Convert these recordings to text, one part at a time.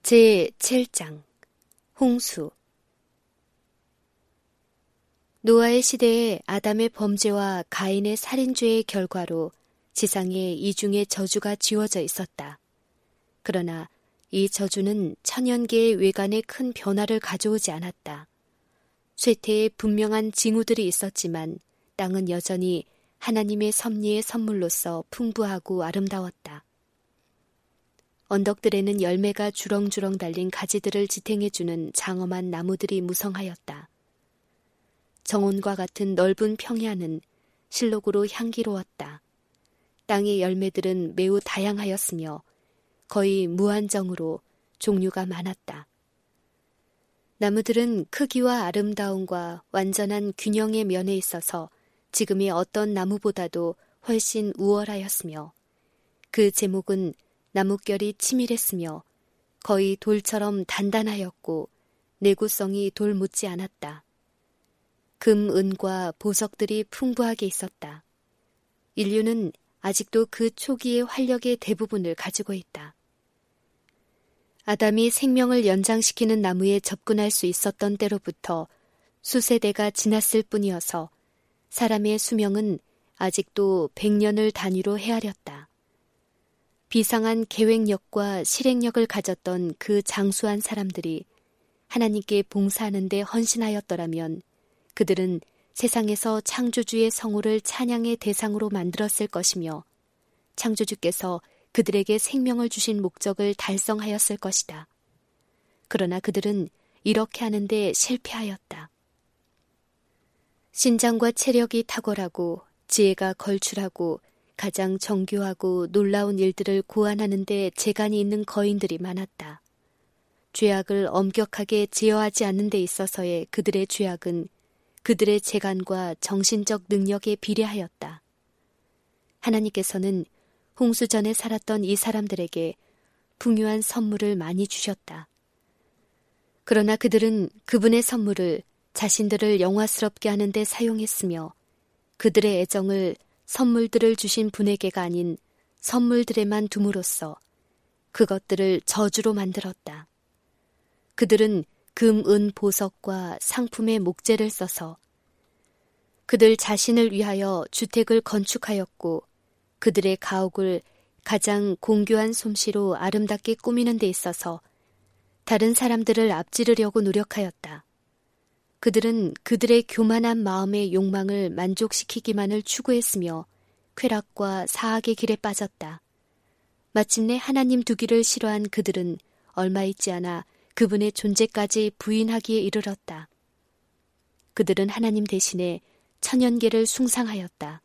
제7장 홍수. 노아의 시대에 아담의 범죄와 가인의 살인죄의 결과로 지상에 이중의 저주가 지워져 있었다. 그러나 이 저주는 천연계의 외관에 큰 변화를 가져오지 않았다. 쇠퇴에 분명한 징후들이 있었지만 땅은 여전히 하나님의 섭리의 선물로서 풍부하고 아름다웠다. 언덕들에는 열매가 주렁주렁 달린 가지들을 지탱해주는 장엄한 나무들이 무성하였다. 정원과 같은 넓은 평야는 실록으로 향기로웠다. 땅의 열매들은 매우 다양하였으며 거의 무한정으로 종류가 많았다. 나무들은 크기와 아름다움과 완전한 균형의 면에 있어서 지금의 어떤 나무보다도 훨씬 우월하였으며 그 제목은 나뭇결이 치밀했으며 거의 돌처럼 단단하였고 내구성이 돌 못지 않았다. 금, 은과 보석들이 풍부하게 있었다. 인류는 아직도 그 초기의 활력의 대부분을 가지고 있다. 아담이 생명을 연장시키는 나무에 접근할 수 있었던 때로부터 수세대가 지났을 뿐이어서 사람의 수명은 아직도 100년을 단위로 헤아렸다. 비상한 계획력과 실행력을 가졌던 그 장수한 사람들이 하나님께 봉사하는 데 헌신하였더라면 그들은 세상에서 창조주의 성호를 찬양의 대상으로 만들었을 것이며 창조주께서 그들에게 생명을 주신 목적을 달성하였을 것이다. 그러나 그들은 이렇게 하는데 실패하였다. 신장과 체력이 탁월하고 지혜가 걸출하고 가장 정교하고 놀라운 일들을 고안하는 데 재간이 있는 거인들이 많았다. 죄악을 엄격하게 제어하지 않는 데 있어서의 그들의 죄악은 그들의 재간과 정신적 능력에 비례하였다. 하나님께서는 홍수 전에 살았던 이 사람들에게 풍요한 선물을 많이 주셨다. 그러나 그들은 그분의 선물을 자신들을 영화스럽게 하는 데 사용했으며 그들의 애정을 선물들을 주신 분에게가 아닌 선물들에만 둠으로써 그것들을 저주로 만들었다. 그들은 금, 은, 보석과 상품의 목재를 써서 그들 자신을 위하여 주택을 건축하였고 그들의 가옥을 가장 공교한 솜씨로 아름답게 꾸미는 데 있어서 다른 사람들을 앞지르려고 노력하였다. 그들은 그들의 교만한 마음의 욕망을 만족시키기만을 추구했으며 쾌락과 사악의 길에 빠졌다. 마침내 하나님 두기를 싫어한 그들은 얼마 있지 않아 그분의 존재까지 부인하기에 이르렀다. 그들은 하나님 대신에 천연계를 숭상하였다.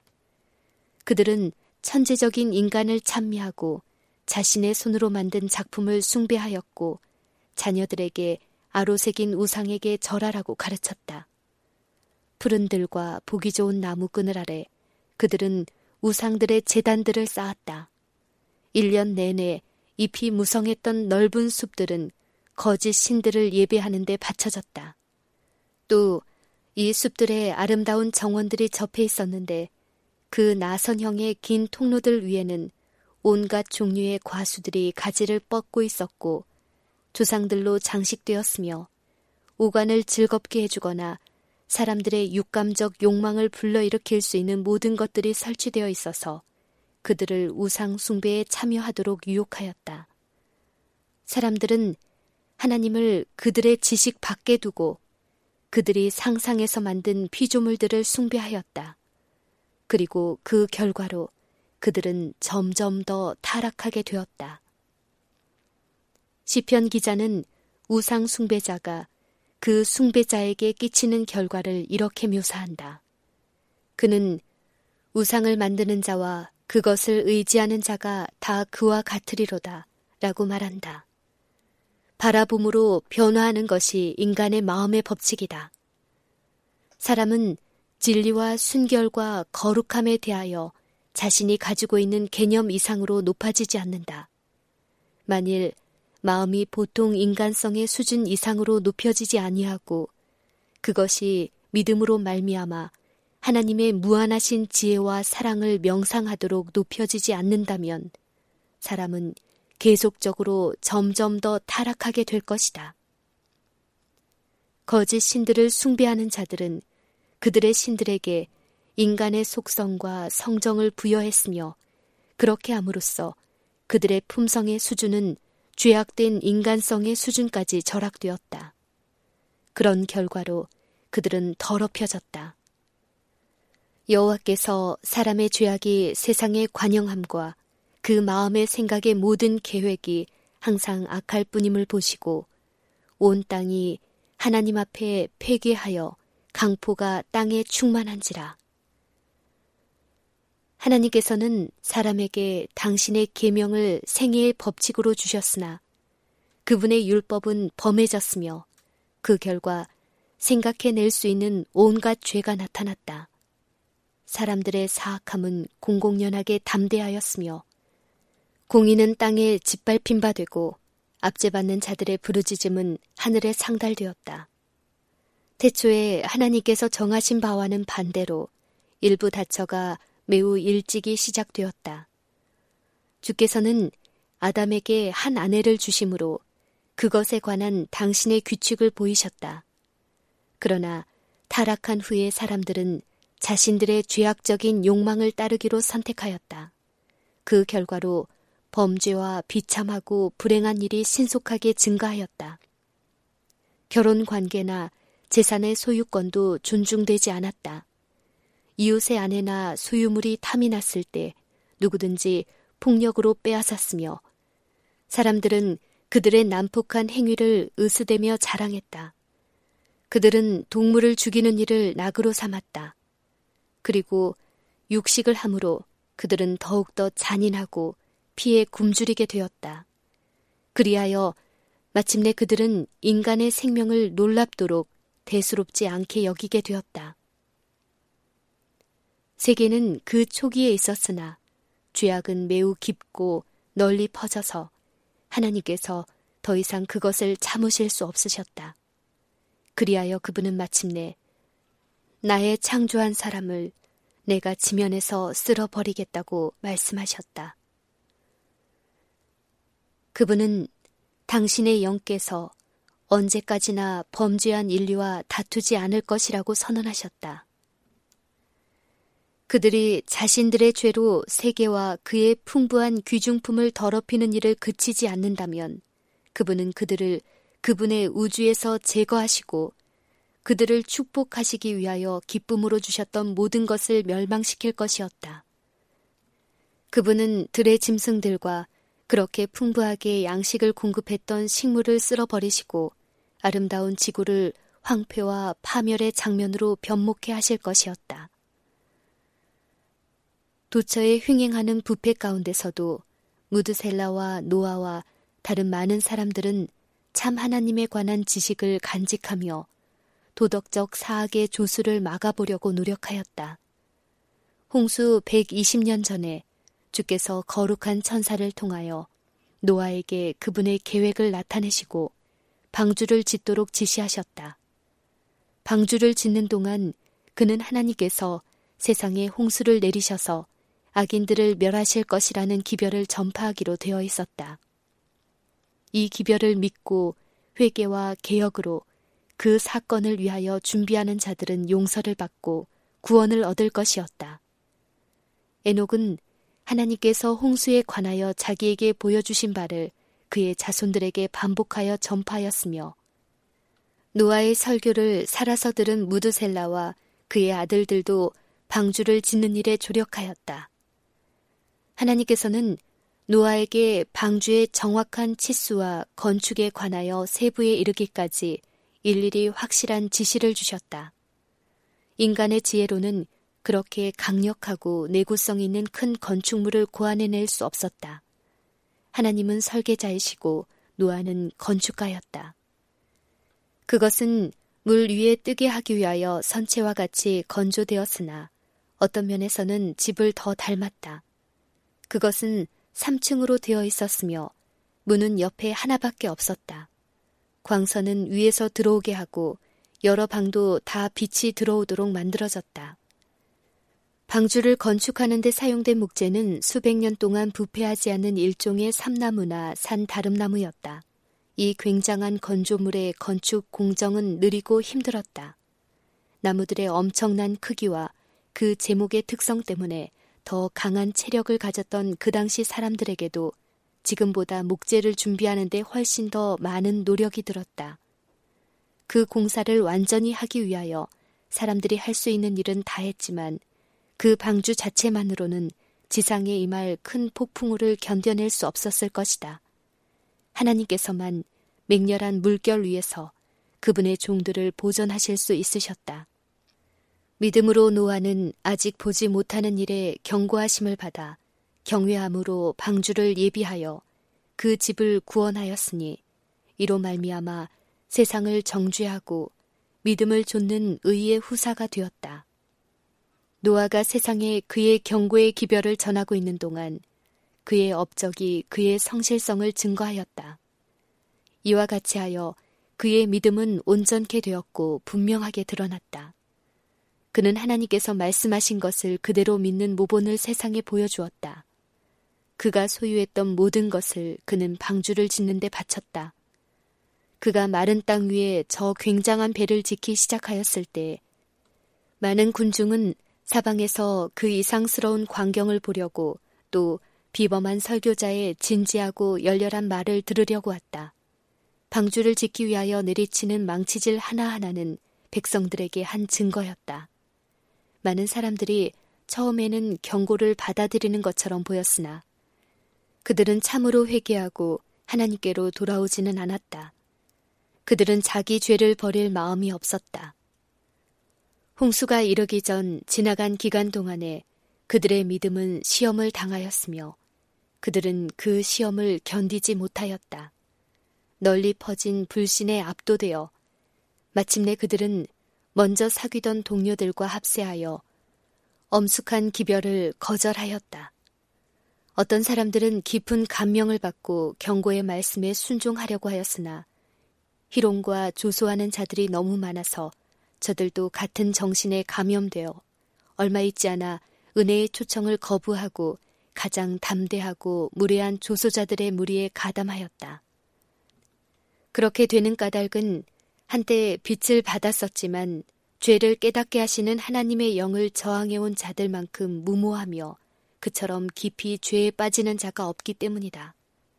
그들은 천재적인 인간을 찬미하고 자신의 손으로 만든 작품을 숭배하였고 자녀들에게 아로새긴 우상에게 절하라고 가르쳤다. 푸른 들과 보기 좋은 나무 그늘 아래 그들은 우상들의 제단들을 쌓았다. 1년 내내 잎이 무성했던 넓은 숲들은 거짓 신들을 예배하는 데 바쳐졌다. 또 이 숲들에 아름다운 정원들이 접해 있었는데 그 나선형의 긴 통로들 위에는 온갖 종류의 과수들이 가지를 뻗고 있었고 조상들로 장식되었으며 오간을 즐겁게 해주거나 사람들의 육감적 욕망을 불러일으킬 수 있는 모든 것들이 설치되어 있어서 그들을 우상 숭배에 참여하도록 유혹하였다. 사람들은 하나님을 그들의 지식 밖에 두고 그들이 상상해서 만든 피조물들을 숭배하였다. 그리고 그 결과로 그들은 점점 더 타락하게 되었다. 시편 기자는 우상 숭배자가 그 숭배자에게 끼치는 결과를 이렇게 묘사한다. 그는 우상을 만드는 자와 그것을 의지하는 자가 다 그와 같으리로다 라고 말한다. 바라봄으로 변화하는 것이 인간의 마음의 법칙이다. 사람은 진리와 순결과 거룩함에 대하여 자신이 가지고 있는 개념 이상으로 높아지지 않는다. 만일 마음이 보통 인간성의 수준 이상으로 높여지지 아니하고 그것이 믿음으로 말미암아 하나님의 무한하신 지혜와 사랑을 명상하도록 높여지지 않는다면 사람은 계속적으로 점점 더 타락하게 될 것이다. 거짓 신들을 숭배하는 자들은 그들의 신들에게 인간의 속성과 성정을 부여했으며 그렇게 함으로써 그들의 품성의 수준은 죄악된 인간성의 수준까지 절약되었다. 그런 결과로 그들은 더럽혀졌다. 여호와께서 사람의 죄악이 세상의 관영함과 그 마음의 생각의 모든 계획이 항상 악할 뿐임을 보시고 온 땅이 하나님 앞에 폐괴하여 강포가 땅에 충만한지라. 하나님께서는 사람에게 당신의 계명을 생애의 법칙으로 주셨으나 그분의 율법은 범해졌으며 그 결과 생각해낼 수 있는 온갖 죄가 나타났다. 사람들의 사악함은 공공연하게 담대하였으며 공의는 땅에 짓밟힌 바 되고 압제받는 자들의 부르짖음은 하늘에 상달되었다. 태초에 하나님께서 정하신 바와는 반대로 일부 다처가 매우 일찍이 시작되었다. 주께서는 아담에게 한 아내를 주심으로 그것에 관한 당신의 규칙을 보이셨다. 그러나 타락한 후에 사람들은 자신들의 죄악적인 욕망을 따르기로 선택하였다. 그 결과로 범죄와 비참하고 불행한 일이 신속하게 증가하였다. 결혼 관계나 재산의 소유권도 존중되지 않았다. 이웃의 아내나 소유물이 탐이 났을 때 누구든지 폭력으로 빼앗았으며 사람들은 그들의 난폭한 행위를 으스대며 자랑했다. 그들은 동물을 죽이는 일을 낙으로 삼았다. 그리고 육식을 함으로 그들은 더욱더 잔인하고 피에 굶주리게 되었다. 그리하여 마침내 그들은 인간의 생명을 놀랍도록 대수롭지 않게 여기게 되었다. 세계는 그 초기에 있었으나 죄악은 매우 깊고 널리 퍼져서 하나님께서 더 이상 그것을 참으실 수 없으셨다. 그리하여 그분은 마침내 나의 창조한 사람을 내가 지면에서 쓸어버리겠다고 말씀하셨다. 그분은 당신의 영께서 언제까지나 범죄한 인류와 다투지 않을 것이라고 선언하셨다. 그들이 자신들의 죄로 세계와 그의 풍부한 귀중품을 더럽히는 일을 그치지 않는다면 그분은 그들을 그분의 우주에서 제거하시고 그들을 축복하시기 위하여 기쁨으로 주셨던 모든 것을 멸망시킬 것이었다. 그분은 들의 짐승들과 그렇게 풍부하게 양식을 공급했던 식물을 쓸어버리시고 아름다운 지구를 황폐와 파멸의 장면으로 변목해 하실 것이었다. 도처에 횡행하는 부패 가운데서도 무드셀라와 노아와 다른 많은 사람들은 참 하나님에 관한 지식을 간직하며 도덕적 사악의 조수를 막아보려고 노력하였다. 홍수 120년 전에 주께서 거룩한 천사를 통하여 노아에게 그분의 계획을 나타내시고 방주를 짓도록 지시하셨다. 방주를 짓는 동안 그는 하나님께서 세상에 홍수를 내리셔서 악인들을 멸하실 것이라는 기별을 전파하기로 되어 있었다. 이 기별을 믿고 회개와 개혁으로 그 사건을 위하여 준비하는 자들은 용서를 받고 구원을 얻을 것이었다. 에녹은 하나님께서 홍수에 관하여 자기에게 보여주신 바를 그의 자손들에게 반복하여 전파하였으며 노아의 설교를 살아서 들은 무드셀라와 그의 아들들도 방주를 짓는 일에 조력하였다. 하나님께서는 노아에게 방주의 정확한 치수와 건축에 관하여 세부에 이르기까지 일일이 확실한 지시를 주셨다. 인간의 지혜로는 그렇게 강력하고 내구성 있는 큰 건축물을 고안해낼 수 없었다. 하나님은 설계자이시고 노아는 건축가였다. 그것은 물 위에 뜨게 하기 위하여 선체와 같이 건조되었으나 어떤 면에서는 집을 더 닮았다. 그것은 3층으로 되어 있었으며 문은 옆에 하나밖에 없었다. 광선은 위에서 들어오게 하고 여러 방도 다 빛이 들어오도록 만들어졌다. 방주를 건축하는 데 사용된 목재는 수백 년 동안 부패하지 않은 일종의 삼나무나 산 다름나무였다. 이 굉장한 건조물의 건축 공정은 느리고 힘들었다. 나무들의 엄청난 크기와 그 제목의 특성 때문에 더 강한 체력을 가졌던 그 당시 사람들에게도 지금보다 목재를 준비하는 데 훨씬 더 많은 노력이 들었다. 그 공사를 완전히 하기 위하여 사람들이 할 수 있는 일은 다 했지만 그 방주 자체만으로는 지상에 임할 큰 폭풍우를 견뎌낼 수 없었을 것이다. 하나님께서만 맹렬한 물결 위에서 그분의 종들을 보존하실 수 있으셨다. 믿음으로 노아는 아직 보지 못하는 일에 경고하심을 받아 경외함으로 방주를 예비하여 그 집을 구원하였으니 이로 말미암아 세상을 정죄하고 믿음을 좇는 의의 후사가 되었다. 노아가 세상에 그의 경고의 기별을 전하고 있는 동안 그의 업적이 그의 성실성을 증거하였다. 이와 같이 하여 그의 믿음은 온전케 되었고 분명하게 드러났다. 그는 하나님께서 말씀하신 것을 그대로 믿는 모본을 세상에 보여주었다. 그가 소유했던 모든 것을 그는 방주를 짓는 데 바쳤다. 그가 마른 땅 위에 저 굉장한 배를 짓기 시작하였을 때 많은 군중은 사방에서 그 이상스러운 광경을 보려고 또 비범한 설교자의 진지하고 열렬한 말을 들으려고 왔다. 방주를 짓기 위하여 내리치는 망치질 하나하나는 백성들에게 한 증거였다. 많은 사람들이 처음에는 경고를 받아들이는 것처럼 보였으나 그들은 참으로 회개하고 하나님께로 돌아오지는 않았다. 그들은 자기 죄를 버릴 마음이 없었다. 홍수가 이르기 전 지나간 기간 동안에 그들의 믿음은 시험을 당하였으며 그들은 그 시험을 견디지 못하였다. 널리 퍼진 불신에 압도되어 마침내 그들은 먼저 사귀던 동료들과 합세하여 엄숙한 기별을 거절하였다. 어떤 사람들은 깊은 감명을 받고 경고의 말씀에 순종하려고 하였으나 희롱과 조소하는 자들이 너무 많아서 저들도 같은 정신에 감염되어 얼마 있지 않아 은혜의 초청을 거부하고 가장 담대하고 무례한 조소자들의 무리에 가담하였다. 그렇게 되는 까닭은 한때 빛을 받았었지만 죄를 깨닫게 하시는 하나님의 영을 저항해온 자들만큼 무모하며 그처럼 깊이 죄에 빠지는 자가 없기 때문이다.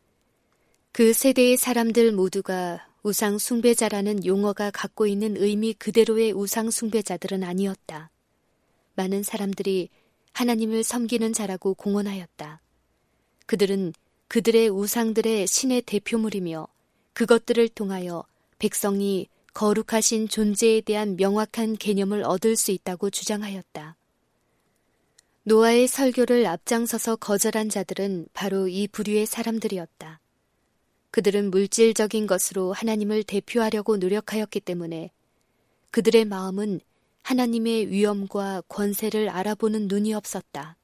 그 세대의 사람들 모두가 우상 숭배자라는 용어가 갖고 있는 의미 그대로의 우상 숭배자들은 아니었다. 많은 사람들이 하나님을 섬기는 자라고 공언하였다. 그들은 그들의 우상들의 신의 대표물이며 그것들을 통하여 백성이 거룩하신 존재에 대한 명확한 개념을 얻을 수 있다고 주장하였다. 노아의 설교를 앞장서서 거절한 자들은 바로 이 부류의 사람들이었다. 그들은 물질적인 것으로 하나님을 대표하려고 노력하였기 때문에 그들의 마음은 하나님의 위엄과 권세를 알아보는 눈이 없었다.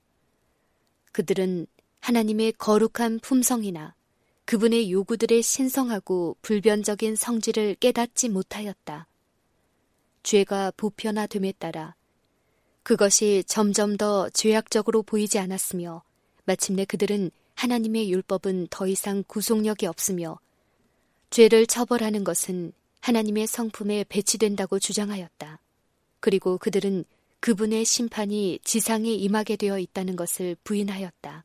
그들은 하나님의 거룩한 품성이나 그분의 요구들의 신성하고 불변적인 성질을 깨닫지 못하였다. 죄가 보편화됨에 따라 그것이 점점 더 죄악적으로 보이지 않았으며 마침내 그들은 하나님의 율법은 더 이상 구속력이 없으며 죄를 처벌하는 것은 하나님의 성품에 배치된다고 주장하였다. 그리고 그들은 그분의 심판이 지상에 임하게 되어 있다는 것을 부인하였다.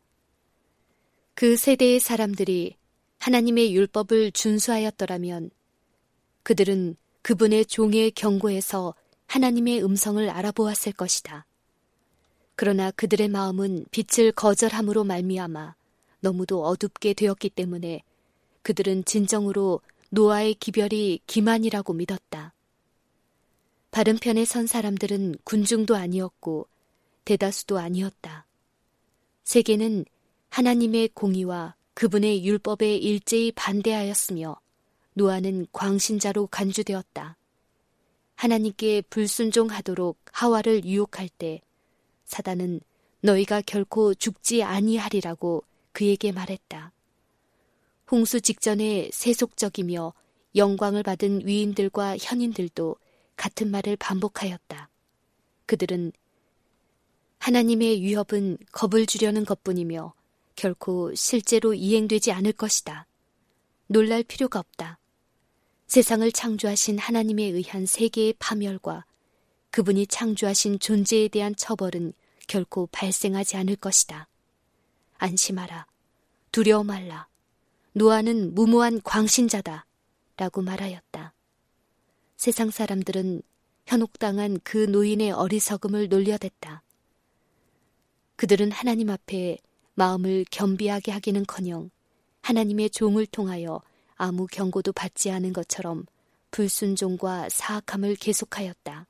그 세대의 사람들이 하나님의 율법을 준수하였더라면 그들은 그분의 종의 경고에서 하나님의 음성을 알아보았을 것이다. 그러나 그들의 마음은 빛을 거절함으로 말미암아 너무도 어둡게 되었기 때문에 그들은 진정으로 노아의 기별이 기만이라고 믿었다. 바른 편에 선 사람들은 군중도 아니었고 대다수도 아니었다. 세계는 하나님의 공의와 그분의 율법에 일제히 반대하였으며 노아는 광신자로 간주되었다. 하나님께 불순종하도록 하와를 유혹할 때 사단은 너희가 결코 죽지 아니하리라고 그에게 말했다. 홍수 직전에 세속적이며 영광을 받은 위인들과 현인들도 같은 말을 반복하였다. 그들은 하나님의 위협은 겁을 주려는 것뿐이며 결코 실제로 이행되지 않을 것이다. 놀랄 필요가 없다. 세상을 창조하신 하나님에 의한 세계의 파멸과 그분이 창조하신 존재에 대한 처벌은 결코 발생하지 않을 것이다. 안심하라. 두려워 말라. 노아는 무모한 광신자다. 라고 말하였다. 세상 사람들은 현혹당한 그 노인의 어리석음을 놀려댔다. 그들은 하나님 앞에 마음을 겸비하게 하기는커녕 하나님의 종을 통하여 아무 경고도 받지 않은 것처럼 불순종과 사악함을 계속하였다.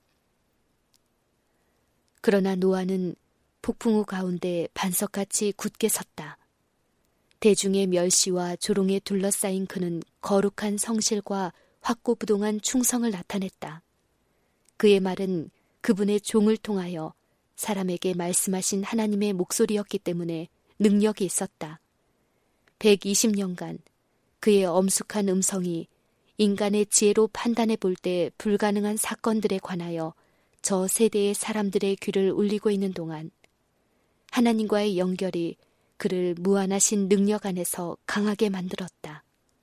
그러나 노아는 폭풍우 가운데 반석같이 굳게 섰다. 대중의 멸시와 조롱에 둘러싸인 그는 거룩한 성실과 확고부동한 충성을 나타냈다. 그의 말은 그분의 종을 통하여 사람에게 말씀하신 하나님의 목소리였기 때문에 능력이 있었다. 120년간 그의 엄숙한 음성이 인간의 지혜로 판단해 볼 때 불가능한 사건들에 관하여 저 세대의 사람들의 귀를 울리고 있는 동안 하나님과의 연결이 그를 무한하신 능력 안에서 강하게 만들었다.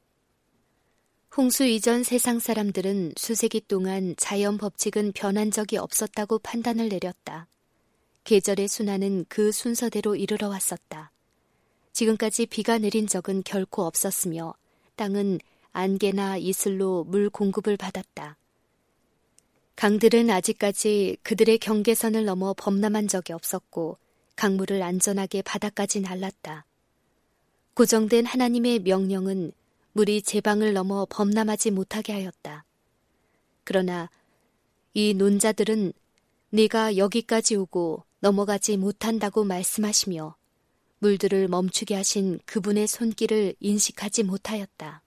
홍수 이전 세상 사람들은 수세기 동안 자연 법칙은 변한 적이 없었다고 판단을 내렸다. 계절의 순환은 그 순서대로 이르러 왔었다. 지금까지 비가 내린 적은 결코 없었으며 땅은 안개나 이슬로 물 공급을 받았다. 강들은 아직까지 그들의 경계선을 넘어 범람한 적이 없었고 강물을 안전하게 바다까지 날랐다. 고정된 하나님의 명령은 물이 제방을 넘어 범람하지 못하게 하였다. 그러나 이 논자들은 네가 여기까지 오고 넘어가지 못한다고 말씀하시며 물들을 멈추게 하신 그분의 손길을 인식하지 못하였다.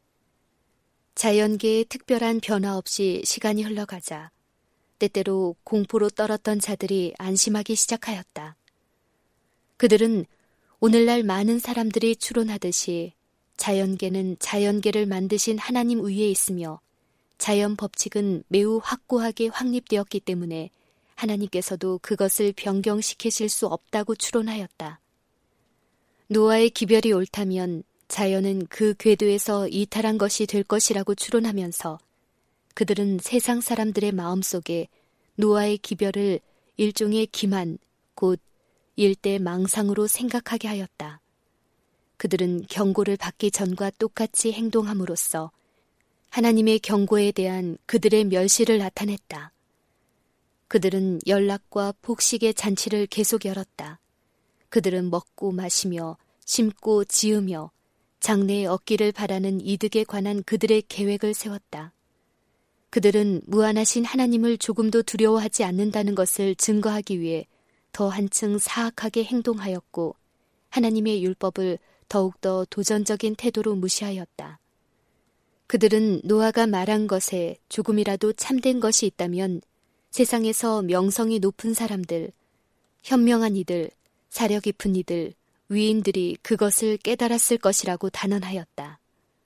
자연계의 특별한 변화 없이 시간이 흘러가자 때때로 공포로 떨었던 자들이 안심하기 시작하였다. 그들은 오늘날 많은 사람들이 추론하듯이 자연계는 자연계를 만드신 하나님 위에 있으며 자연 법칙은 매우 확고하게 확립되었기 때문에 하나님께서도 그것을 변경시키실 수 없다고 추론하였다. 노아의 기별이 옳다면 자연은 그 궤도에서 이탈한 것이 될 것이라고 추론하면서 그들은 세상 사람들의 마음속에 노아의 기별을 일종의 기만, 곧 일대 망상으로 생각하게 하였다. 그들은 경고를 받기 전과 똑같이 행동함으로써 하나님의 경고에 대한 그들의 멸시를 나타냈다. 그들은 연락과 폭식의 잔치를 계속 열었다. 그들은 먹고 마시며 심고 지으며 장래에 얻기를 바라는 이득에 관한 그들의 계획을 세웠다. 그들은 무한하신 하나님을 조금도 두려워하지 않는다는 것을 증거하기 위해 더 한층 사악하게 행동하였고 하나님의 율법을 더욱더 도전적인 태도로 무시하였다. 그들은 노아가 말한 것에 조금이라도 참된 것이 있다면 세상에서 명성이 높은 사람들, 현명한 이들, 사려 깊은 이들, 위인들이 그것을 깨달았을 것이라고 단언하였다.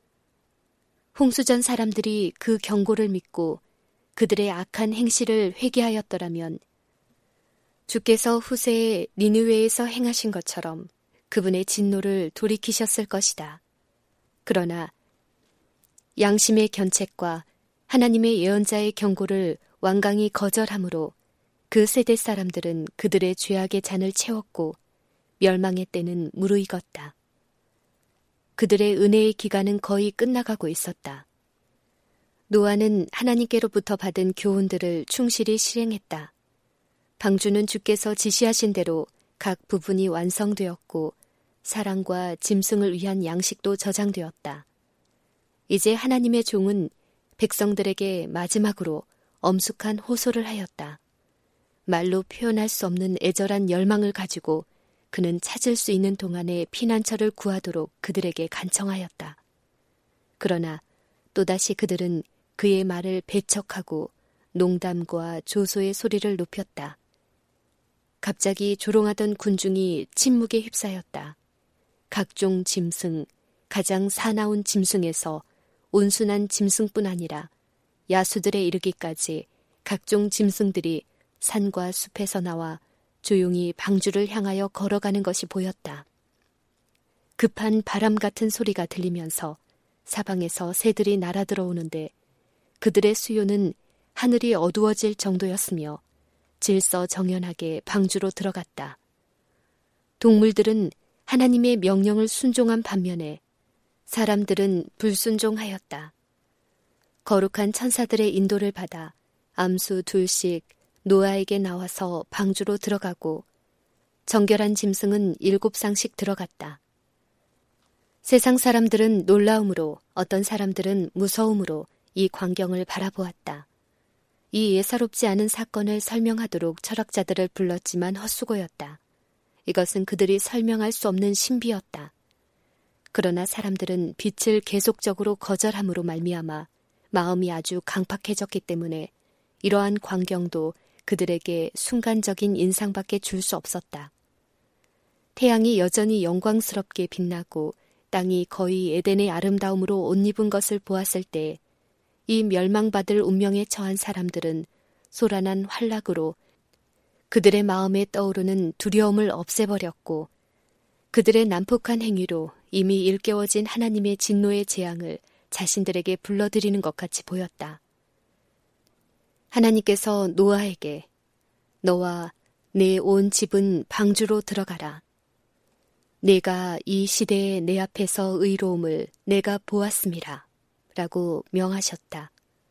홍수전 사람들이 그 경고를 믿고 그들의 악한 행실을 회개하였더라면 주께서 후세에 니느웨에서 행하신 것처럼 그분의 진노를 돌이키셨을 것이다. 그러나 양심의 견책과 하나님의 예언자의 경고를 완강히 거절함으로 그 세대 사람들은 그들의 죄악의 잔을 채웠고 멸망의 때는 무르익었다. 그들의 은혜의 기간은 거의 끝나가고 있었다. 노아는 하나님께로부터 받은 교훈들을 충실히 실행했다. 방주는 주께서 지시하신 대로 각 부분이 완성되었고 사람과 짐승을 위한 양식도 저장되었다. 이제 하나님의 종은 백성들에게 마지막으로 엄숙한 호소를 하였다. 말로 표현할 수 없는 애절한 열망을 가지고 그는 찾을 수 있는 동안에 피난처를 구하도록 그들에게 간청하였다. 그러나 또다시 그들은 그의 말을 배척하고 농담과 조소의 소리를 높였다. 갑자기 조롱하던 군중이 침묵에 휩싸였다. 각종 짐승, 가장 사나운 짐승에서 온순한 짐승뿐 아니라 야수들에 이르기까지 각종 짐승들이 산과 숲에서 나와 조용히 방주를 향하여 걸어가는 것이 보였다. 급한 바람 같은 소리가 들리면서 사방에서 새들이 날아들어오는데 그들의 수요는 하늘이 어두워질 정도였으며 질서정연하게 방주로 들어갔다. 동물들은 하나님의 명령을 순종한 반면에 사람들은 불순종하였다. 거룩한 천사들의 인도를 받아 암수 둘씩 노아에게 나와서 방주로 들어가고 정결한 짐승은 7쌍씩 들어갔다. 세상 사람들은 놀라움으로 어떤 사람들은 무서움으로 이 광경을 바라보았다. 이 예사롭지 않은 사건을 설명하도록 철학자들을 불렀지만 헛수고였다. 이것은 그들이 설명할 수 없는 신비였다. 그러나 사람들은 빛을 계속적으로 거절함으로 말미암아 마음이 아주 강팍해졌기 때문에 이러한 광경도 그들에게 순간적인 인상밖에 줄 수 없었다. 태양이 여전히 영광스럽게 빛나고 땅이 거의 에덴의 아름다움으로 옷 입은 것을 보았을 때 이 멸망받을 운명에 처한 사람들은 소란한 환락으로 그들의 마음에 떠오르는 두려움을 없애버렸고 그들의 난폭한 행위로 이미 일깨워진 하나님의 진노의 재앙을 자신들에게 불러들이는 것 같이 보였다. 하나님께서 노아에게 너와 내 온 집은 방주로 들어가라. 내가 이 시대에 내 앞에서 의로움을 내가 보았음이라 라고 명하셨다.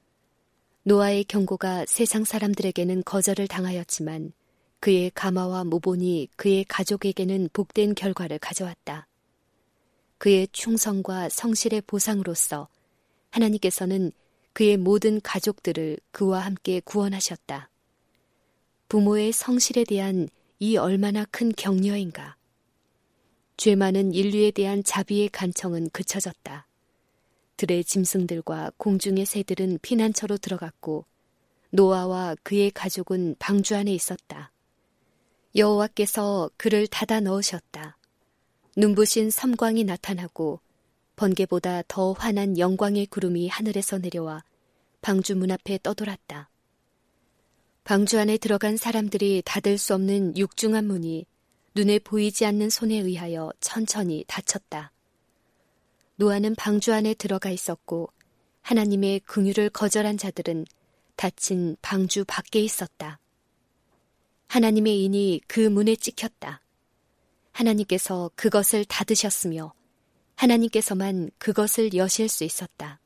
노아의 경고가 세상 사람들에게는 거절을 당하였지만 그의 가마와 모본이 그의 가족에게는 복된 결과를 가져왔다. 그의 충성과 성실의 보상으로서 하나님께서는 그의 모든 가족들을 그와 함께 구원하셨다. 부모의 성실에 대한 이 얼마나 큰 격려인가. 죄 많은 인류에 대한 자비의 간청은 그쳐졌다. 들의 짐승들과 공중의 새들은 피난처로 들어갔고 노아와 그의 가족은 방주 안에 있었다. 여호와께서 그를 닫아 넣으셨다. 눈부신 섬광이 나타나고 번개보다 더 환한 영광의 구름이 하늘에서 내려와 방주 문 앞에 떠돌았다. 방주 안에 들어간 사람들이 닫을 수 없는 육중한 문이 눈에 보이지 않는 손에 의하여 천천히 닫혔다. 노아는 방주 안에 들어가 있었고 하나님의 긍휼을 거절한 자들은 닫힌 방주 밖에 있었다. 하나님의 인이 그 문에 찍혔다. 하나님께서 그것을 닫으셨으며 하나님께서만 그것을 여실 수 있었다.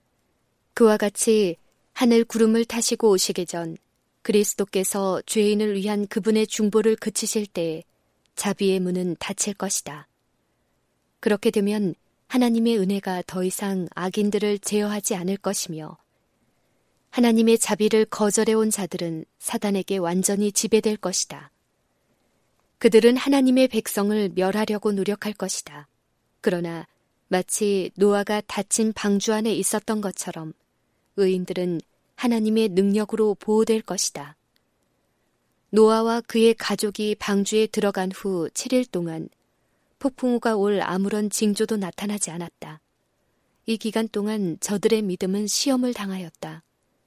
그와 같이 하늘 구름을 타시고 오시기 전 그리스도께서 죄인을 위한 그분의 중보를 그치실 때에 자비의 문은 닫힐 것이다. 그렇게 되면 하나님의 은혜가 더 이상 악인들을 제어하지 않을 것이며 하나님의 자비를 거절해온 자들은 사단에게 완전히 지배될 것이다. 그들은 하나님의 백성을 멸하려고 노력할 것이다. 그러나 마치 노아가 닫힌 방주 안에 있었던 것처럼 의인들은 하나님의 능력으로 보호될 것이다. 노아와 그의 가족이 방주에 들어간 후 7일 동안 폭풍우가 올 아무런 징조도 나타나지 않았다. 이 기간 동안 저들의 믿음은 시험을 당하였다.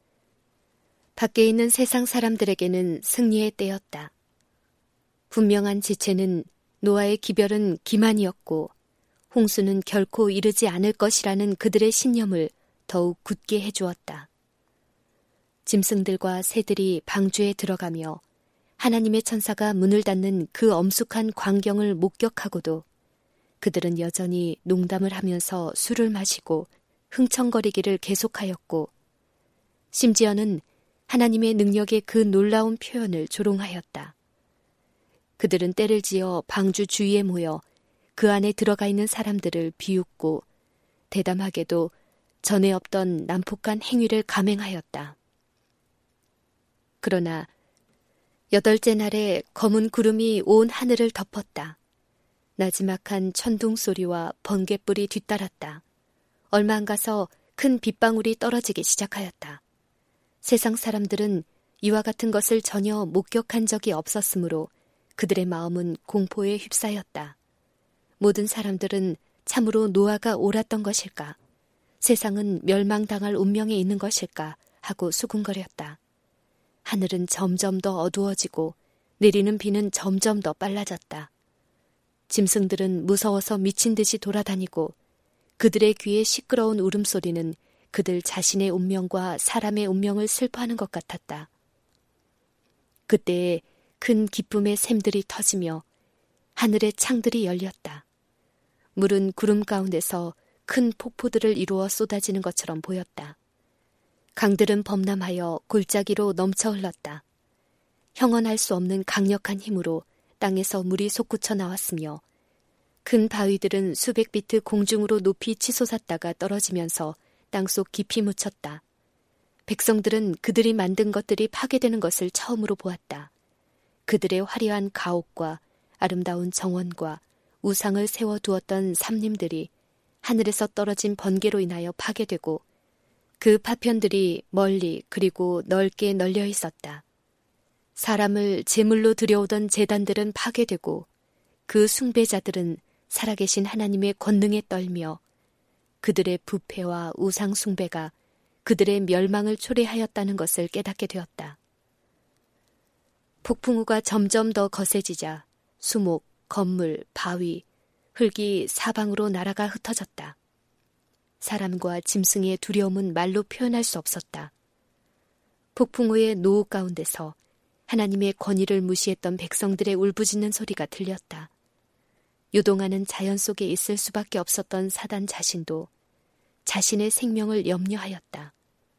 밖에 있는 세상 사람들에게는 승리의 때였다. 분명한 지체는 노아의 기별은 기만이었고 홍수는 결코 이르지 않을 것이라는 그들의 신념을 더욱 굳게 해주었다. 짐승들과 새들이 방주에 들어가며 하나님의 천사가 문을 닫는 그 엄숙한 광경을 목격하고도 그들은 여전히 농담을 하면서 술을 마시고 흥청거리기를 계속하였고 심지어는 하나님의 능력의 그 놀라운 표현을 조롱하였다. 그들은 때를 지어 방주 주위에 모여 그 안에 들어가 있는 사람들을 비웃고 대담하게도 전에 없던 난폭한 행위를 감행하였다. 그러나 8째 날에 검은 구름이 온 하늘을 덮었다. 나지막한 천둥 소리와 번갯불이 뒤따랐다. 얼마 안 가서 큰 빗방울이 떨어지기 시작하였다. 세상 사람들은 이와 같은 것을 전혀 목격한 적이 없었으므로 그들의 마음은 공포에 휩싸였다. 모든 사람들은 참으로 노아가 옳았던 것일까? 세상은 멸망당할 운명에 있는 것일까? 하고 수군거렸다. 하늘은 점점 더 어두워지고 내리는 비는 점점 더 빨라졌다. 짐승들은 무서워서 미친 듯이 돌아다니고 그들의 귀에 시끄러운 울음소리는 그들 자신의 운명과 사람의 운명을 슬퍼하는 것 같았다. 그때에 큰 기쁨의 샘들이 터지며 하늘의 창들이 열렸다. 물은 구름 가운데서 큰 폭포들을 이루어 쏟아지는 것처럼 보였다. 강들은 범람하여 골짜기로 넘쳐 흘렀다. 형언할 수 없는 강력한 힘으로 땅에서 물이 솟구쳐 나왔으며 큰 바위들은 수백 비트 공중으로 높이 치솟았다가 떨어지면서 땅속 깊이 묻혔다. 백성들은 그들이 만든 것들이 파괴되는 것을 처음으로 보았다. 그들의 화려한 가옥과 아름다운 정원과 우상을 세워두었던 삼림들이 하늘에서 떨어진 번개로 인하여 파괴되고 그 파편들이 멀리 그리고 넓게 널려 있었다. 사람을 제물로 들여오던 제단들은 파괴되고 그 숭배자들은 살아계신 하나님의 권능에 떨며 그들의 부패와 우상 숭배가 그들의 멸망을 초래하였다는 것을 깨닫게 되었다. 폭풍우가 점점 더 거세지자 수목, 건물, 바위, 흙이 사방으로 날아가 흩어졌다. 사람과 짐승의 두려움은 말로 표현할 수 없었다. 폭풍우의 노후 가운데서 하나님의 권위를 무시했던 백성들의 울부짖는 소리가 들렸다. 요동하는 자연 속에 있을 수밖에 없었던 사단 자신도 자신의 생명을 염려하였다.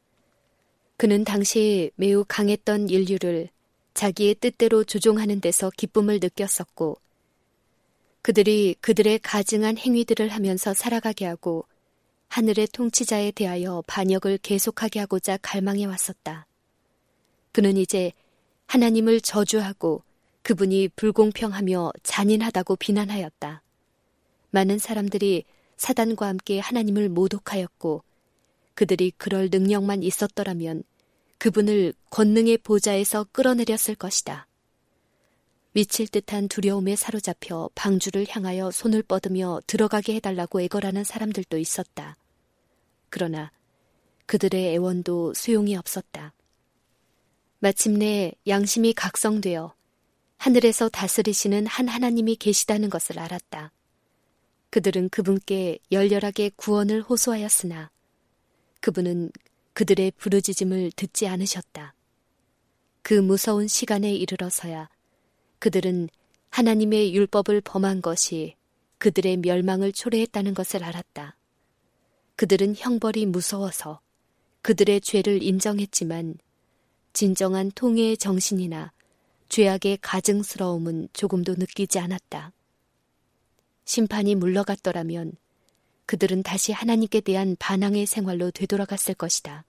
그는 당시 매우 강했던 인류를 자기의 뜻대로 조종하는 데서 기쁨을 느꼈었고 그들이 그들의 가증한 행위들을 하면서 살아가게 하고 하늘의 통치자에 대하여 반역을 계속하게 하고자 갈망해 왔었다. 그는 이제 하나님을 저주하고 그분이 불공평하며 잔인하다고 비난하였다. 많은 사람들이 사단과 함께 하나님을 모독하였고 그들이 그럴 능력만 있었더라면 그분을 권능의 보좌에서 끌어내렸을 것이다. 미칠 듯한 두려움에 사로잡혀 방주를 향하여 손을 뻗으며 들어가게 해달라고 애걸하는 사람들도 있었다. 그러나 그들의 애원도 소용이 없었다. 마침내 양심이 각성되어 하늘에서 다스리시는 한 하나님이 계시다는 것을 알았다. 그들은 그분께 열렬하게 구원을 호소하였으나 그분은 그들의 부르짖음을 듣지 않으셨다. 그 무서운 시간에 이르러서야 그들은 하나님의 율법을 범한 것이 그들의 멸망을 초래했다는 것을 알았다. 그들은 형벌이 무서워서 그들의 죄를 인정했지만 진정한 통회의 정신이나 죄악의 가증스러움은 조금도 느끼지 않았다. 심판이 물러갔더라면 그들은 다시 하나님께 대한 반항의 생활로 되돌아갔을 것이다.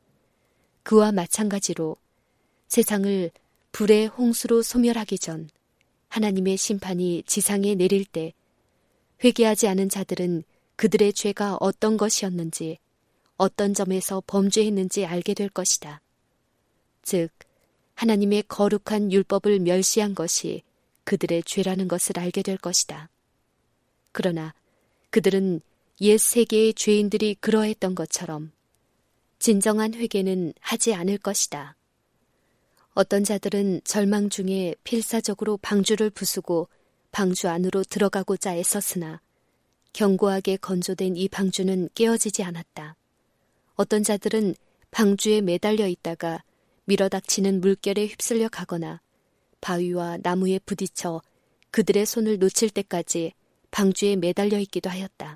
그와 마찬가지로 세상을 불의 홍수로 소멸하기 전 하나님의 심판이 지상에 내릴 때 회개하지 않은 자들은 그들의 죄가 어떤 것이었는지 어떤 점에서 범죄했는지 알게 될 것이다. 즉 하나님의 거룩한 율법을 멸시한 것이 그들의 죄라는 것을 알게 될 것이다. 그러나 그들은 옛 세계의 죄인들이 그러했던 것처럼 진정한 회개는 하지 않을 것이다. 어떤 자들은 절망 중에 필사적으로 방주를 부수고 방주 안으로 들어가고자 애썼으나 견고하게 건조된 이 방주는 깨어지지 않았다. 어떤 자들은 방주에 매달려 있다가 밀어닥치는 물결에 휩쓸려 가거나 바위와 나무에 부딪혀 그들의 손을 놓칠 때까지 방주에 매달려 있기도 하였다.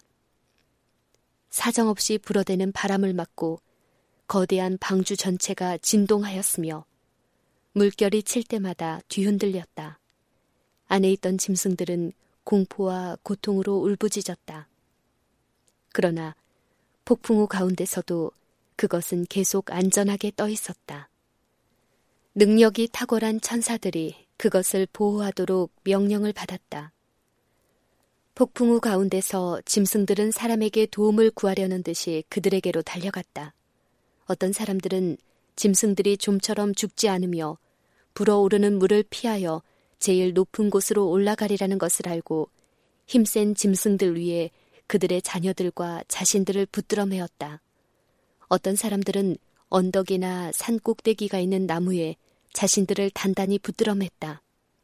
사정없이 불어대는 바람을 맞고 거대한 방주 전체가 진동하였으며 물결이 칠 때마다 뒤흔들렸다. 안에 있던 짐승들은 공포와 고통으로 울부짖었다. 그러나 폭풍우 가운데서도 그것은 계속 안전하게 떠 있었다. 능력이 탁월한 천사들이 그것을 보호하도록 명령을 받았다. 폭풍우 가운데서 짐승들은 사람에게 도움을 구하려는 듯이 그들에게로 달려갔다. 어떤 사람들은 짐승들이 좀처럼 죽지 않으며 불어오르는 물을 피하여 제일 높은 곳으로 올라가리라는 것을 알고 힘센 짐승들 위에 그들의 자녀들과 자신들을 붙들어 메었다. 어떤 사람들은 언덕이나 산 꼭대기가 있는 나무에 자신들을 단단히 붙들어 맸다.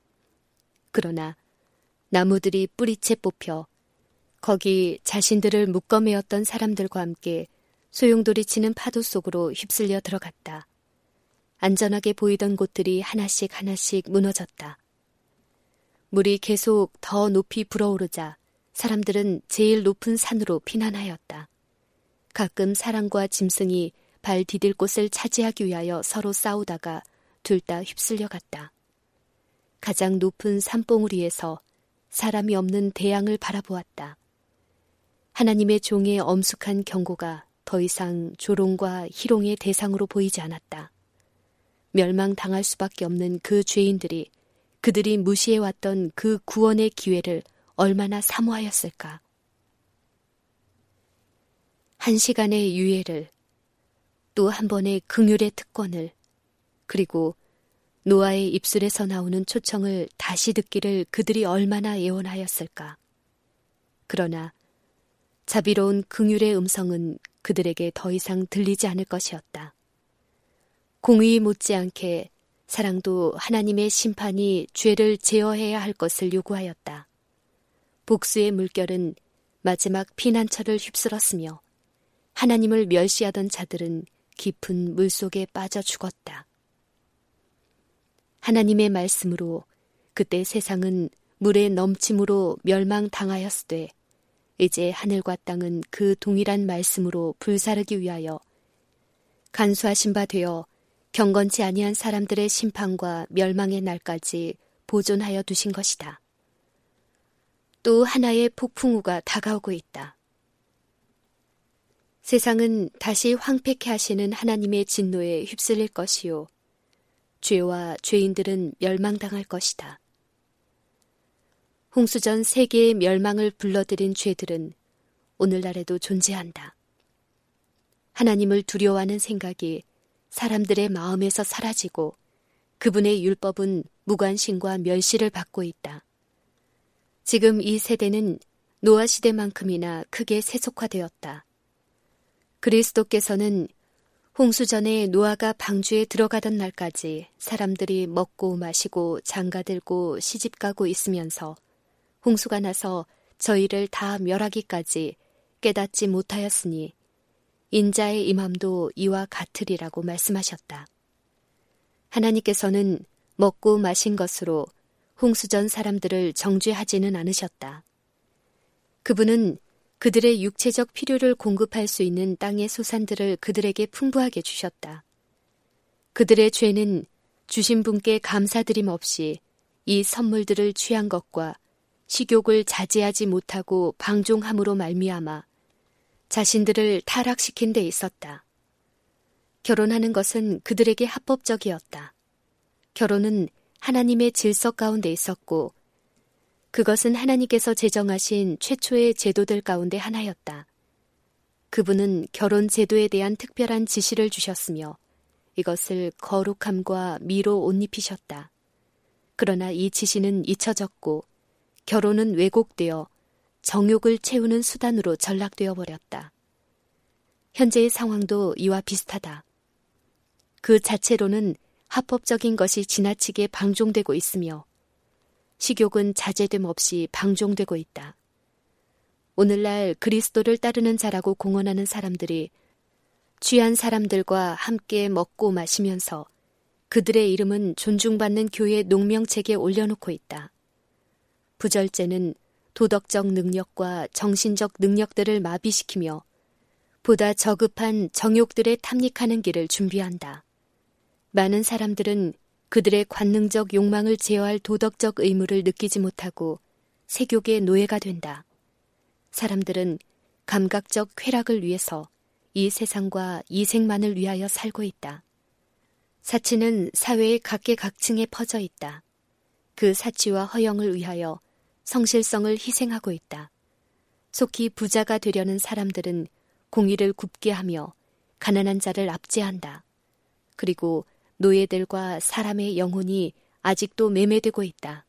그러나 나무들이 뿌리채 뽑혀 거기 자신들을 묶어매었던 사람들과 함께 소용돌이치는 파도 속으로 휩쓸려 들어갔다. 안전하게 보이던 곳들이 하나씩 하나씩 무너졌다. 물이 계속 더 높이 불어오르자 사람들은 제일 높은 산으로 피난하였다. 가끔 사람과 짐승이 발 디딜 곳을 차지하기 위하여 서로 싸우다가 둘 다 휩쓸려 갔다. 가장 높은 산봉우리에서 사람이 없는 대양을 바라보았다. 하나님의 종의 엄숙한 경고가 더 이상 조롱과 희롱의 대상으로 보이지 않았다. 멸망당할 수밖에 없는 그 죄인들이 그들이 무시해왔던 그 구원의 기회를 얼마나 사모하였을까. 한 시간의 유예를, 또 한 번의 긍휼의 특권을, 그리고 노아의 입술에서 나오는 초청을 다시 듣기를 그들이 얼마나 애원하였을까. 그러나 자비로운 긍휼의 음성은 그들에게 더 이상 들리지 않을 것이었다. 공의 못지않게 사랑도 하나님의 심판이 죄를 제어해야 할 것을 요구하였다. 복수의 물결은 마지막 피난처를 휩쓸었으며 하나님을 멸시하던 자들은 깊은 물속에 빠져 죽었다. 하나님의 말씀으로 그때 세상은 물의 넘침으로 멸망당하였으되 이제 하늘과 땅은 그 동일한 말씀으로 불사르기 위하여 간수하신 바 되어 경건치 아니한 사람들의 심판과 멸망의 날까지 보존하여 두신 것이다. 또 하나의 폭풍우가 다가오고 있다. 세상은 다시 황폐케 하시는 하나님의 진노에 휩쓸릴 것이요 죄와 죄인들은 멸망당할 것이다. 홍수전 세계의 멸망을 불러들인 죄들은 오늘날에도 존재한다. 하나님을 두려워하는 생각이 사람들의 마음에서 사라지고 그분의 율법은 무관심과 멸시를 받고 있다. 지금 이 세대는 노아 시대만큼이나 크게 세속화되었다. 그리스도께서는 홍수전에 노아가 방주에 들어가던 날까지 사람들이 먹고 마시고 장가들고 시집가고 있으면서 홍수가 나서 저희를 다 멸하기까지 깨닫지 못하였으니 인자의 임함도 이와 같으리라고 말씀하셨다. 하나님께서는 먹고 마신 것으로 홍수전 사람들을 정죄하지는 않으셨다. 그분은 그들의 육체적 필요를 공급할 수 있는 땅의 소산들을 그들에게 풍부하게 주셨다. 그들의 죄는 주신 분께 감사드림 없이 이 선물들을 취한 것과 식욕을 자제하지 못하고 방종함으로 말미암아 자신들을 타락시킨 데 있었다. 결혼하는 것은 그들에게 합법적이었다. 결혼은 하나님의 질서 가운데 있었고 그것은 하나님께서 제정하신 최초의 제도들 가운데 하나였다. 그분은 결혼 제도에 대한 특별한 지시를 주셨으며 이것을 거룩함과 미로 옷 입히셨다. 그러나 이 지시는 잊혀졌고 결혼은 왜곡되어 정욕을 채우는 수단으로 전락되어 버렸다. 현재의 상황도 이와 비슷하다. 그 자체로는 합법적인 것이 지나치게 방종되고 있으며 식욕은 자제됨 없이 방종되고 있다. 오늘날 그리스도를 따르는 자라고 공언하는 사람들이 취한 사람들과 함께 먹고 마시면서 그들의 이름은 존중받는 교회 농명책에 올려놓고 있다. 부절제는 도덕적 능력과 정신적 능력들을 마비시키며 보다 저급한 정욕들에 탐닉하는 길을 준비한다. 많은 사람들은 그들의 관능적 욕망을 제어할 도덕적 의무를 느끼지 못하고 세욕의 노예가 된다. 사람들은 감각적 쾌락을 위해서 이 세상과 이생만을 위하여 살고 있다. 사치는 사회의 각계각층에 퍼져 있다. 그 사치와 허영을 위하여 성실성을 희생하고 있다. 속히 부자가 되려는 사람들은 공의를 굽게 하며 가난한 자를 압제한다. 그리고 노예들과 사람의 영혼이 아직도 매매되고 있다.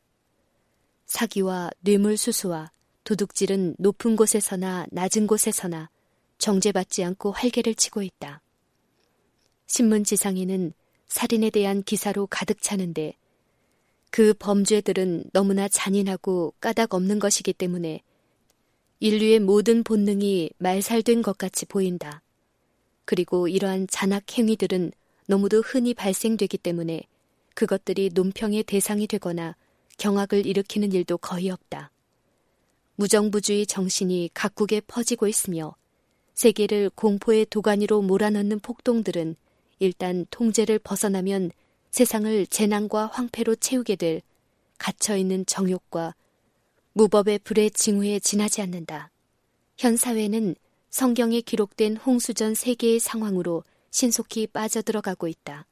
사기와 뇌물수수와 도둑질은 높은 곳에서나 낮은 곳에서나 정죄받지 않고 활개를 치고 있다. 신문지상에는 살인에 대한 기사로 가득 차는데 그 범죄들은 너무나 잔인하고 까닭 없는 것이기 때문에 인류의 모든 본능이 말살된 것 같이 보인다. 그리고 이러한 잔악 행위들은 너무도 흔히 발생되기 때문에 그것들이 논평의 대상이 되거나 경악을 일으키는 일도 거의 없다. 무정부주의 정신이 각국에 퍼지고 있으며 세계를 공포의 도가니로 몰아넣는 폭동들은 일단 통제를 벗어나면 세상을 재난과 황폐로 채우게 될 갇혀있는 정욕과 무법의 불의 징후에 지나지 않는다. 현 사회는 성경에 기록된 홍수전 세계의 상황으로 신속히 빠져들어가고 있다.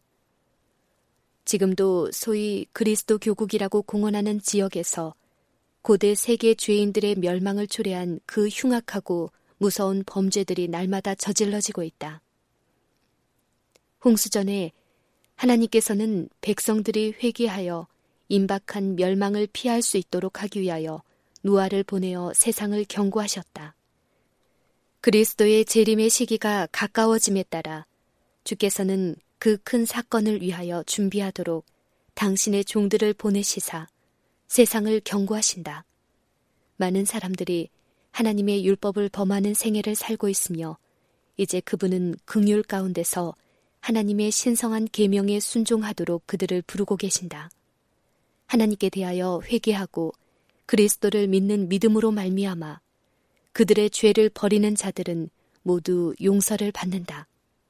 지금도 소위 그리스도 교국이라고 공언하는 지역에서 고대 세계 죄인들의 멸망을 초래한 그 흉악하고 무서운 범죄들이 날마다 저질러지고 있다. 홍수전에 하나님께서는 백성들이 회개하여 임박한 멸망을 피할 수 있도록 하기 위하여 노아를 보내어 세상을 경고하셨다. 그리스도의 재림의 시기가 가까워짐에 따라 주께서는 그 큰 사건을 위하여 준비하도록 당신의 종들을 보내시사 세상을 경고하신다. 많은 사람들이 하나님의 율법을 범하는 생애를 살고 있으며 이제 그분은 긍휼 가운데서 하나님의 신성한 계명에 순종하도록 그들을 부르고 계신다. 하나님께 대하여 회개하고 그리스도를 믿는 믿음으로 말미암아 그들의 죄를 버리는 자들은 모두 용서를 받는다.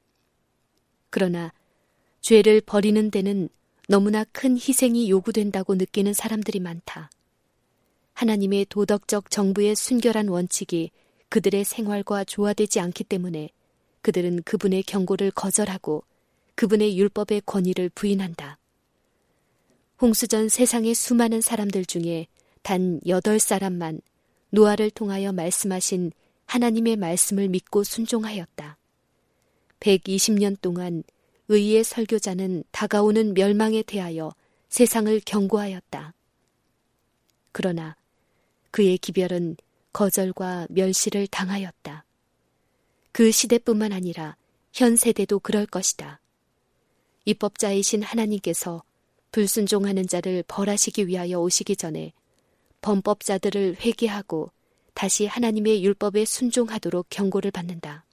그러나 죄를 버리는 데는 너무나 큰 희생이 요구된다고 느끼는 사람들이 많다. 하나님의 도덕적 정부의 순결한 원칙이 그들의 생활과 조화되지 않기 때문에 그들은 그분의 경고를 거절하고 그분의 율법의 권위를 부인한다. 홍수전 세상의 수많은 사람들 중에 단 8사람만 노아를 통하여 말씀하신 하나님의 말씀을 믿고 순종하였다. 120년 동안 의의 설교자는 다가오는 멸망에 대하여 세상을 경고하였다. 그러나 그의 기별은 거절과 멸시를 당하였다. 그 시대뿐만 아니라 현 세대도 그럴 것이다. 입법자이신 하나님께서 불순종하는 자를 벌하시기 위하여 오시기 전에 범법자들을 회개하고 다시 하나님의 율법에 순종하도록 경고를 받는다.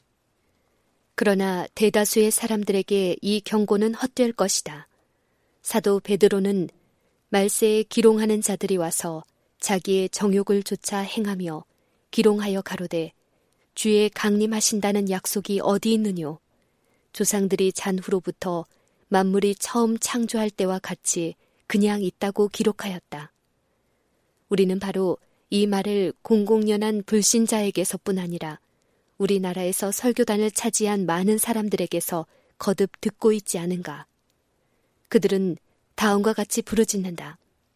그러나 대다수의 사람들에게 이 경고는 헛될 것이다. 사도 베드로는 말세에 기롱하는 자들이 와서 자기의 정욕을 조차 행하며 기롱하여 가로되 주의 강림하신다는 약속이 어디 있느뇨? 조상들이 잔 후로부터 만물이 처음 창조할 때와 같이 그냥 있다고 기록하였다. 우리는 바로 이 말을 공공연한 불신자에게서뿐 아니라 우리나라에서 설교단을 차지한 많은 사람들에게서 거듭 듣고 있지 않은가. 그들은 다음과 같이 부르짖는다.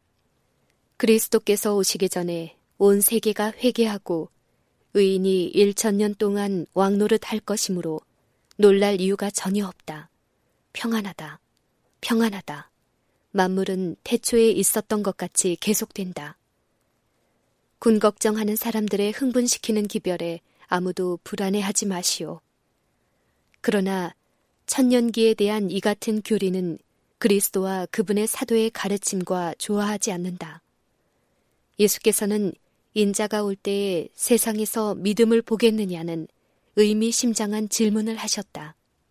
그리스도께서 오시기 전에 온 세계가 회개하고 의인이 1000년 동안 왕노릇 할 것이므로 놀랄 이유가 전혀 없다. 평안하다. 평안하다. 만물은 태초에 있었던 것 같이 계속된다. 군 걱정하는 사람들의 흥분시키는 기별에 아무도 불안해하지 마시오. 그러나 천년기에 대한 이 같은 교리는 그리스도와 그분의 사도의 가르침과 조화하지 않는다. 예수께서는 인자가 올 때에 세상에서 믿음을 보겠느냐는 의미심장한 질문을 하셨다.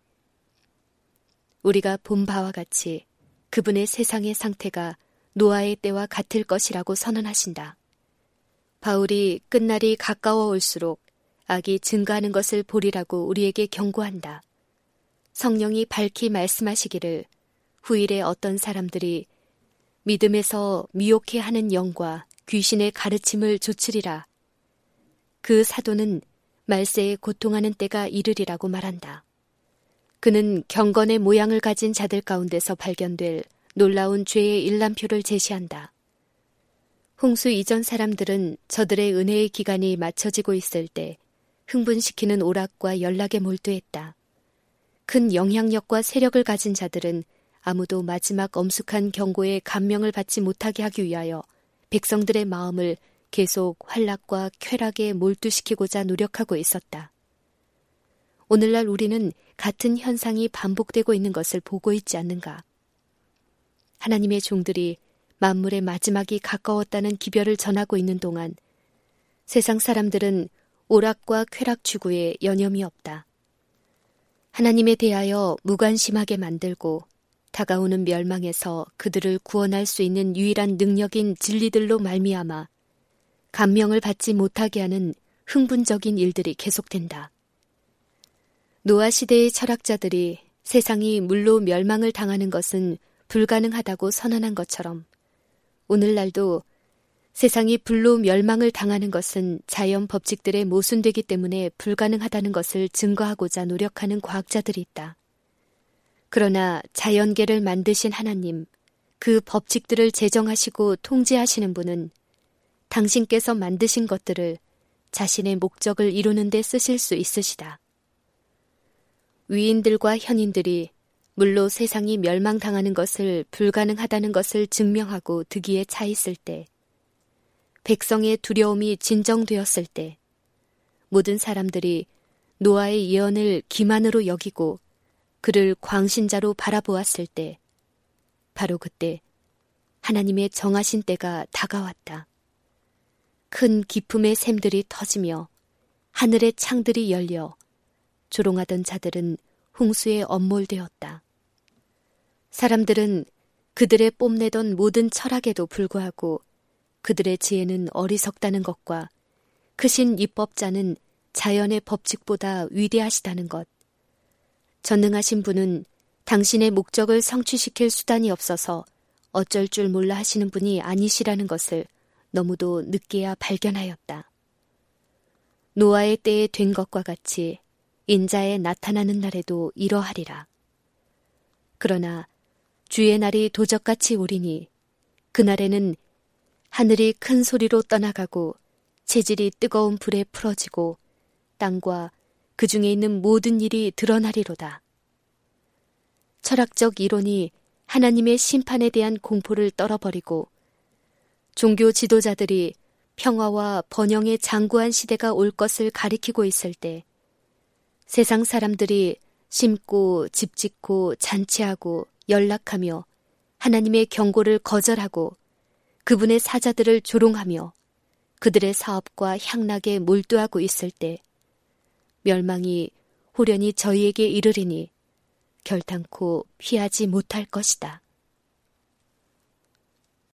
우리가 본 바와 같이 그분의 세상의 상태가 노아의 때와 같을 것이라고 선언하신다. 바울이 끝날이 가까워 올수록 악이 증가하는 것을 보리라고 우리에게 경고한다. 성령이 밝히 말씀하시기를 후일에 어떤 사람들이 믿음에서 미혹해하는 영과 귀신의 가르침을 조치리라. 그 사도는 말세에 고통하는 때가 이르리라고 말한다. 그는 경건의 모양을 가진 자들 가운데서 발견될 놀라운 죄의 일람표를 제시한다. 홍수 이전 사람들은 저들의 은혜의 기간이 맞춰지고 있을 때 흥분시키는 오락과 연락에 몰두했다. 큰 영향력과 세력을 가진 자들은 아무도 마지막 엄숙한 경고에 감명을 받지 못하게 하기 위하여 백성들의 마음을 계속 환락과 쾌락에 몰두시키고자 노력하고 있었다. 오늘날 우리는 같은 현상이 반복되고 있는 것을 보고 있지 않는가? 하나님의 종들이 만물의 마지막이 가까웠다는 기별을 전하고 있는 동안 세상 사람들은 오락과 쾌락 추구에 여념이 없다. 하나님에 대하여 무관심하게 만들고 다가오는 멸망에서 그들을 구원할 수 있는 유일한 능력인 진리들로 말미암아 감명을 받지 못하게 하는 흥분적인 일들이 계속된다. 노아 시대의 철학자들이 세상이 물로 멸망을 당하는 것은 불가능하다고 선언한 것처럼 오늘날도 세상이 불로 멸망을 당하는 것은 자연 법칙들에 모순되기 때문에 불가능하다는 것을 증거하고자 노력하는 과학자들이 있다. 그러나 자연계를 만드신 하나님, 그 법칙들을 제정하시고 통제하시는 분은 당신께서 만드신 것들을 자신의 목적을 이루는 데 쓰실 수 있으시다. 위인들과 현인들이 물로 세상이 멸망당하는 것을 불가능하다는 것을 증명하고 득의에 차 있을 때, 백성의 두려움이 진정되었을 때, 모든 사람들이 노아의 예언을 기만으로 여기고 그를 광신자로 바라보았을 때, 바로 그때 하나님의 정하신 때가 다가왔다. 큰 기품의 샘들이 터지며 하늘의 창들이 열려 조롱하던 자들은 홍수에 엄몰되었다. 사람들은 그들의 뽐내던 모든 철학에도 불구하고 그들의 지혜는 어리석다는 것과 크신 입법자는 자연의 법칙보다 위대하시다는 것, 전능하신 분은 당신의 목적을 성취시킬 수단이 없어서 어쩔 줄 몰라 하시는 분이 아니시라는 것을 너무도 늦게야 발견하였다. 노아의 때에 된 것과 같이 인자의 나타나는 날에도 이러하리라. 그러나 주의 날이 도적같이 오리니 그날에는 하늘이 큰 소리로 떠나가고 체질이 뜨거운 불에 풀어지고 땅과 그 중에 있는 모든 일이 드러나리로다. 철학적 이론이 하나님의 심판에 대한 공포를 떨어버리고 종교 지도자들이 평화와 번영에 장구한 시대가 올 것을 가리키고 있을 때 세상 사람들이 심고 집짓고 잔치하고 연락하며 하나님의 경고를 거절하고 그분의 사자들을 조롱하며 그들의 사업과 향락에 몰두하고 있을 때 멸망이 호련히 저희에게 이르리니 결탄코 피하지 못할 것이다.